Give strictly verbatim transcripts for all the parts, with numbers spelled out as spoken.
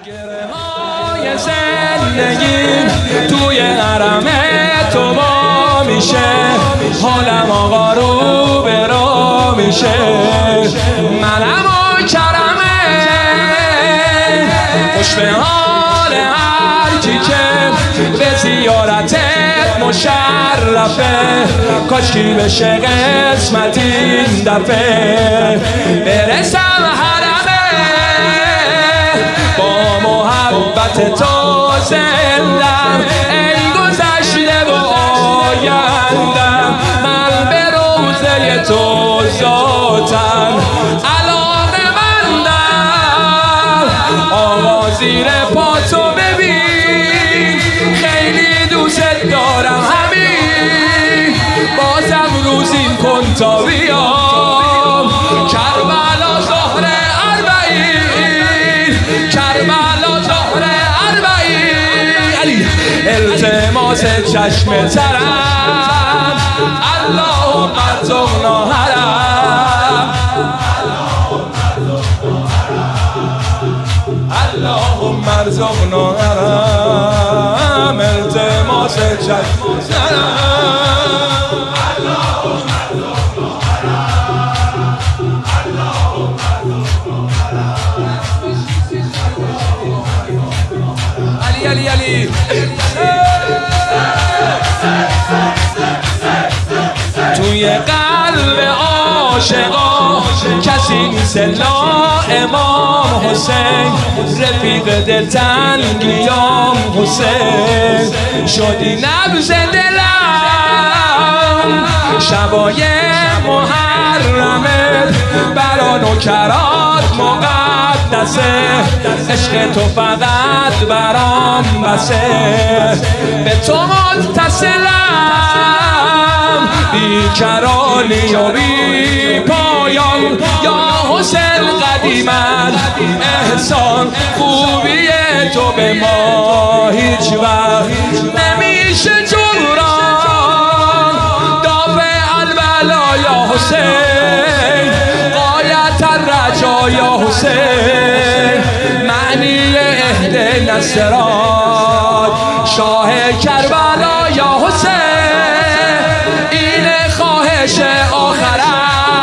گره‌های زندگیم توی حرم تو با میشه، حالم آقا رو برا میشه، منم و کرمه خوش به حال هر کی که به زیارتت مشرفه، کاشکی بشه قسمت این دفعه برسم حرمه، با محبت تو زندم، ای گذشته و آیندم، من به روضه تو ذاتم علاقه مندم، آقا زیر پا تو ببین خیلی دوست دارم، همین بازم روزین کن تا بیام کربلا ظهر اربعین، کربلا ظهر اربعین، علی التماس چشم ترم، اللهم ارزقنا حرم، اللهم ارزقنا حرم، التماس چشم ترم، علی علی علی توی قلب عاشقا کسی نیست لا امام حسین، رفیق دلتنگیام حسین، شدی نبض دلم شبای محرمت، برا نوکرات مقدسه، عشق تو فقط برام بسه، به تو متصلم بیکرانی و بی پایان، یا حسین قدیمت احسان، خوبی تو به ما هیچ وقت نمیشه جبران، دافع البلا یا حسین، غایت الرجا یا حسین، معنی اهدنا الصراط، شاه کربلا یا حسین، این خواهش آخرم،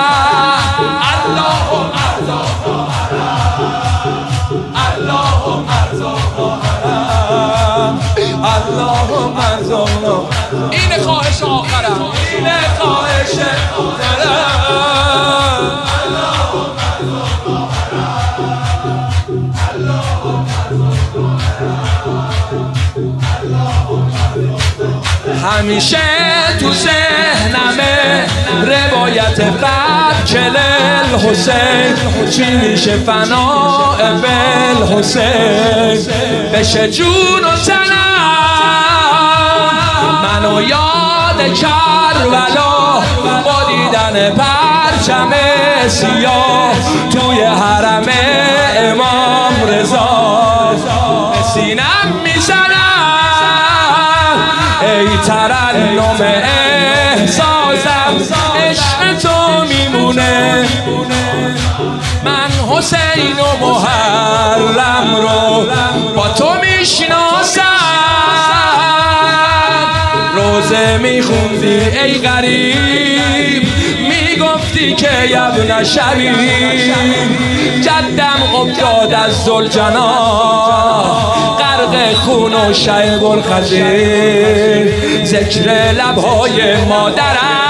اللهم ارزقنا اللهم ارزقنا اللهم ارزقنا، این خواهش آخرم، این خواهش آخرم، همیشه تو ذهنمه روایت فکل الحسین، چی میشه فناء بالحسین، بشه جون و تنم منو یاد کربلا، با دیدن پرچم سیاه توی حرم امام رضا، به سینم میزنم ای ترنم احساسم، عشق تو میمونه، من حسین و محرم رو با تو میشناسم، روزه میخوندی ای غریب، میگفتی که یبن شبیب، جدم افتاد از ذوالجلال، غرق خون و شیب الخزیر، ذکر لبهای مادرم